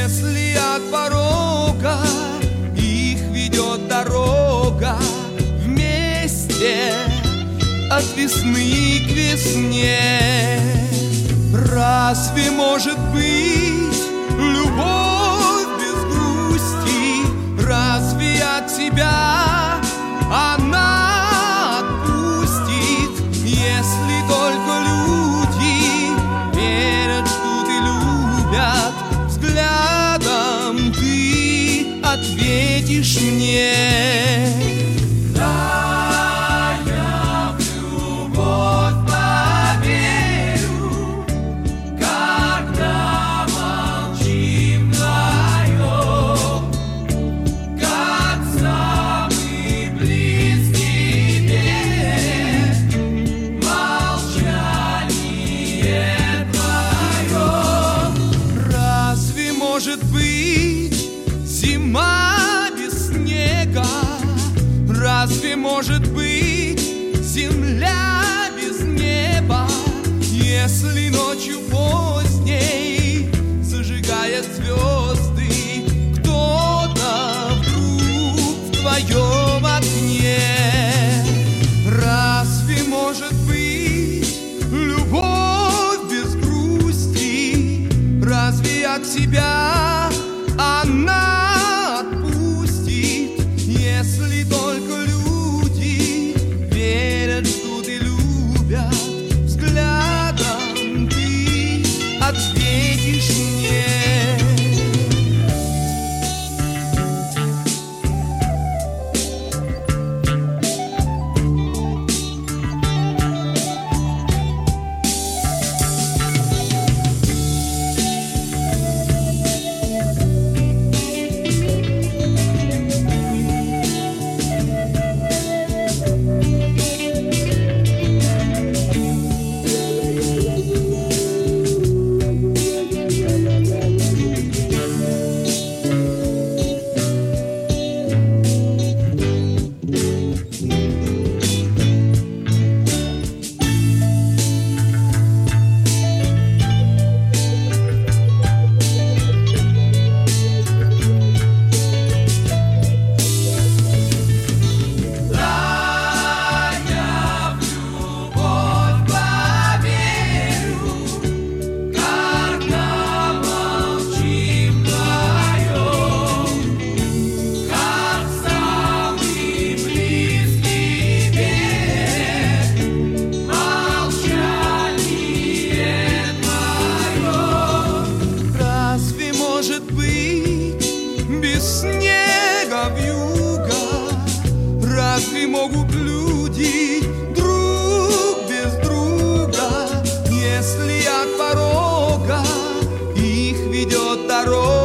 Если от порога их ведет дорога вместе от весны к весне, разве может быть любовь без грусти? Разве от тебя она отпустит, если только люди верят, что ты любят? Взглядом ты ответишь мне. Может быть зима без снега? Разве может быть земля без неба? Если ночью поздней зажигает звезды кто-то вдруг в твоем окне, разве может быть любовь без грусти? Разве от тебя она отпустит, если только люди верят, что ты любят? Взглядом ты ответишь мне. Без снега вьюга, разве могут люди друг без друга? Если от порога их ведет дорога